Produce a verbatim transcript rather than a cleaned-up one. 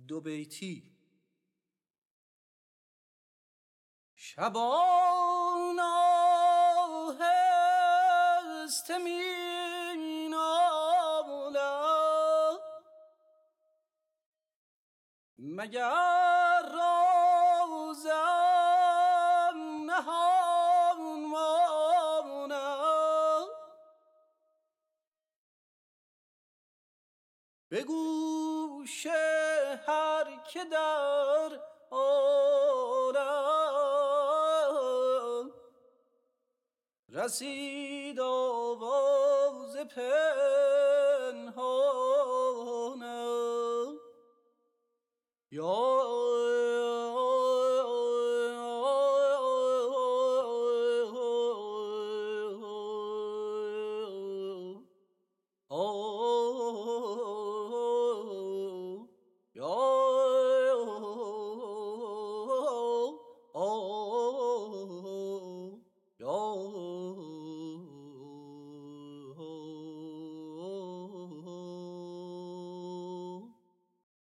دو بیتی. شبان آهسته می نالد، مگر رازم نهان ماند. به گوش هر که در عالم رسید آواز پنهانم. یا